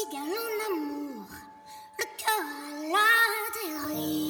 égal en amour, le cœur à la dérive.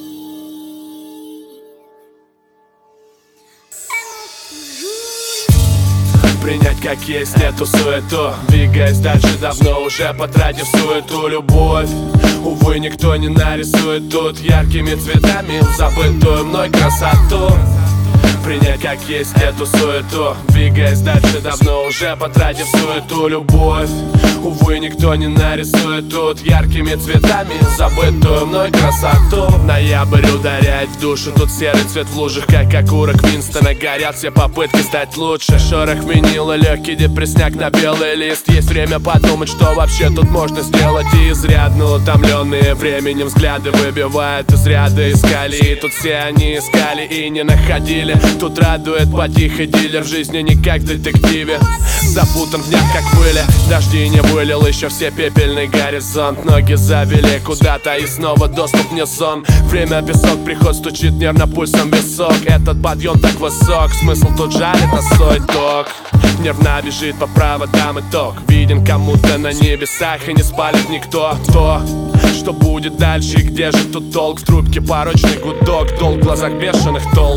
Принять как есть эту суету, двигаясь дальше, давно уже потратив суету любовь. Увы, никто не нарисует тут яркими цветами забытую мной красоту. Принять как есть эту суету, двигаясь дальше, давно уже потратив суету любовь. Увы, никто не нарисует тут яркими цветами забытую мной красоту. Ноябрь ударяет в душу, тут серый цвет в лужах, как окурок Винстона. Горят все попытки стать лучше. Шорох винила, легкий депресняк на белый лист. Есть время подумать, что вообще тут можно сделать. И изрядно утомленные временем взгляды выбивают из ряда из колеи. Тут все они искали и не находили. Тут радует потихо дилер, в жизни не как в детективе. Запутан в днях, как пыли, дожди не вылил еще все пепельный горизонт. Ноги завели куда-то и снова доступ не сон. Время песок, приход стучит нервно пульсом висок. Этот подъем так высок, смысл тут жарит на свой ток. Нервно бежит по проводам итог. Виден кому-то на небесах и не спалит никто. То, что будет дальше и где же тут толк? В трубке порочный гудок, долг в глазах бешеных толп.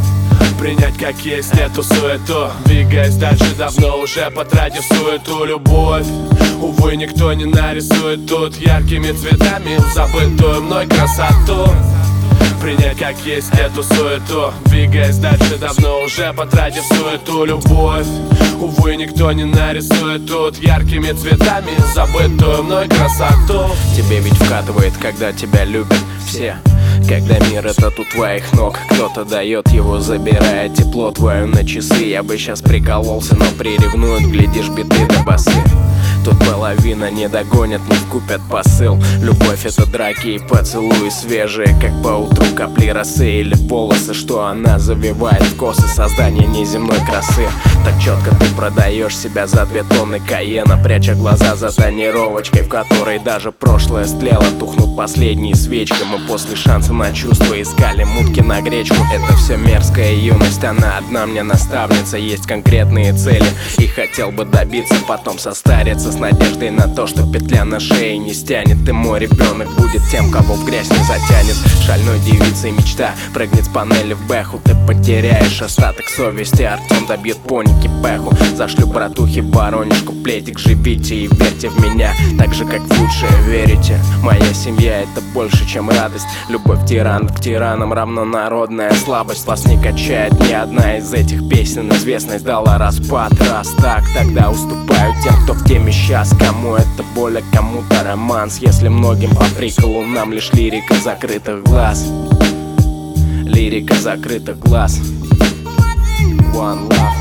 Принять как есть эту суету, двигаясь дальше, давно уже потратив суету любовь. Увы, никто не нарисует тут яркими цветами забытую мной красоту. Принять как есть эту суету, двигаясь дальше, давно уже потратив суету любовь. Увы, никто не нарисует тут яркими цветами забытую мной красоту. Тебе ведь вкатывает, когда тебя любят все. Когда мир этот у твоих ног, кто-то дает его, забирая тепло твое на часы. Я бы сейчас прикололся, но приревнуют, глядишь, биты до басы. Тут половина не догонят, не вкупят посыл. Любовь — это драки и поцелуи свежие, как по утру капли росы или волосы, что она завивает в косы. Создание неземной красы. Так четко ты продаешь себя за 2 тонны каена, пряча глаза за тонировочкой, в которой даже прошлое стлело. Тухнут последние свечки. Мы после шанса на чувства искали мутки на гречку. Это все мерзкая юность, она одна мне наставница. Есть конкретные цели и хотел бы добиться, потом состариться с надеждой на то, что петля на шее не стянет. И мой ребенок будет тем, кого в грязь не затянет. Шальной девицей мечта прыгнет с панели в бэху. Ты потеряешь остаток совести, Артем добьет поники пеху. Зашлю братухи в Воронежку плетик, живите и верьте в меня, так же как в лучшее верите. Моя семья — это больше, чем радость. Любовь тиранов к тиранам равно народная слабость. Вас не качает ни одна из этих песен. Известность дала распад. Раз так, тогда уступаю тем, кто в теме сейчас. Кому это боль, а кому-то романс. Если многим по приколу, нам лишь лирика закрытых глаз. Лирика закрытых глаз. One love.